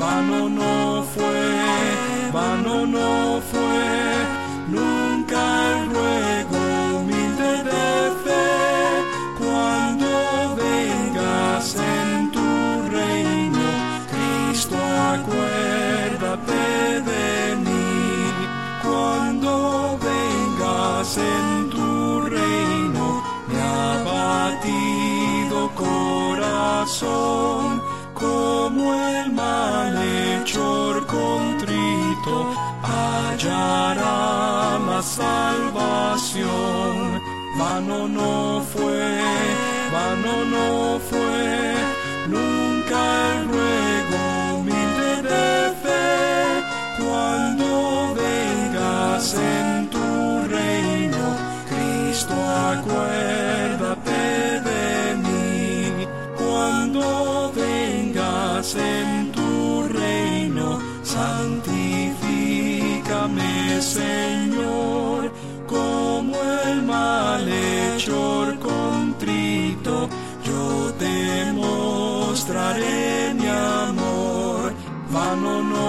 vano no fue, nunca el ruego humilde de fe. Cuando vengas en tu reino, Cristo, acuérdate de mí. Cuando vengas en tu reino, mi abatido corazón, como el malhechor contrito, hallará la salvación. Vano no fue, nunca el ruego humilde de fe. Cuando vengas en tu reino, Cristo, acuérdate de mí. Cuando vengas en tu reino, santifícame, Señor, como el malhechor contrito, yo te mostraré mi amor. Vano no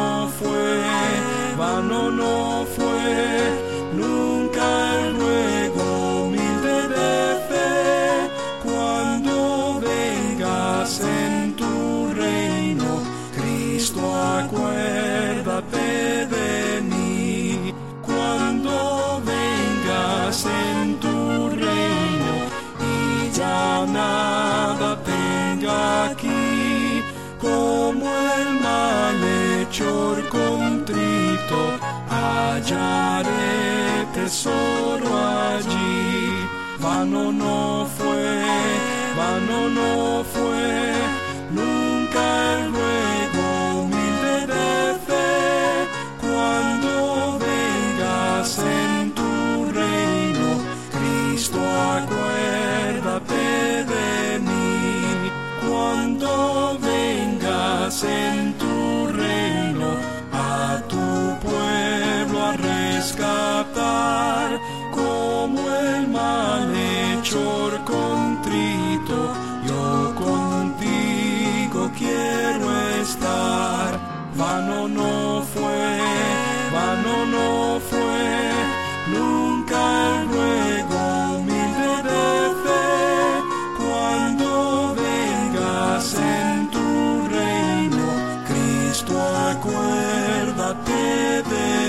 fue, nunca el ruego humilde de fe. Cuando vengas en tu reino, Cristo, acuérdate de mí. Cuando vengas en tu reino y ya nada tenga aquí, como el malhechor contrito, hallaré tesoro allí. Vano no fue, nunca el ruego humilde de fe. Cuando vengas en tu reino, Cristo, acuérdate de mí. Cuando vengas en tu reino, a tu pueblo a rescatar, como el malhechor contrito, yo contigo quiero estar. Vano no fue, nunca el ruego humilde de fe. Cuando vengas en tu reino, Cristo, acuérdate de